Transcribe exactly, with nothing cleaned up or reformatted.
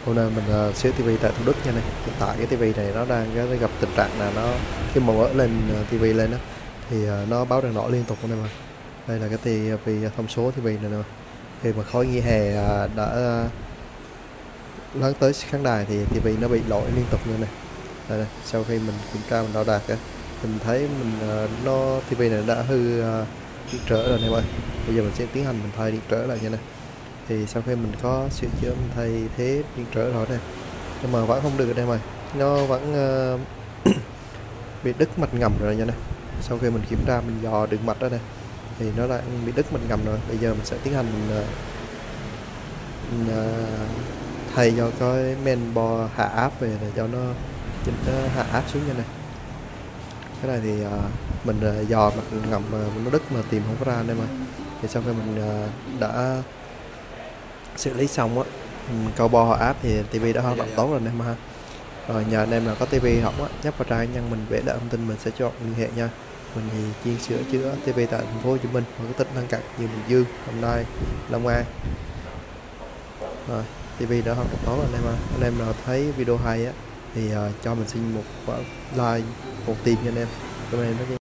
Hôm nay mình uh, sửa tivi tại Thủ Đức nha này. Hiện tại cái tivi này nó đang cái, gặp tình trạng là nó khi mà mở lên uh, tivi lên á thì uh, nó báo đèn đỏ liên tục này mà. Đây là cái tivi thông số tivi này nè. Khi mà khói nghỉ hè uh, đã uh, lớn tới khán đài thì tivi nó bị lỗi liên tục như này. Đây này, sau khi mình kiểm tra mình đo đạc á, mình thấy mình uh, nó tivi này đã hư uh, điện trở rồi em ơi. Bây giờ mình sẽ tiến hành mình thay điện trở lại như này. Thì sau khi mình có sửa chữa mình thay thế điện trở rồi này, nhưng mà vẫn không được đây mà nó vẫn uh, bị đứt mạch ngầm rồi nha này. Sau khi mình kiểm tra mình dò đường mạch đó này thì nó lại bị đứt mạch ngầm rồi. Bây giờ mình sẽ tiến hành mình, uh, mình, uh, thay cho cái main board hạ áp về để cho nó chỉnh uh, hạ áp xuống như này. Cái này thì uh, mình uh, dò mạch ngầm mà nó đứt mà tìm không có ra đây mà. Thì sau khi mình uh, đã xử lý xong á, câu bo họ áp thì tivi đã hoạt động tốt rồi anh em ha. Rồi nhờ anh em là có tivi hỏng á, nhấp vào trang nhân mình vẽ lại thông tin mình sẽ chọn liên hệ nha. Mình thì chuyên sửa chữa tivi tại thành phố Hồ Chí Minh và các tỉnh lân cận như Bình Dương, Đồng Nai, Long An. Rồi tivi đã hoạt động tốt rồi anh em ha. Anh em nào thấy video hay á thì uh, cho mình xin một like, một tim nha anh em. Cảm ơn em rất nhiều.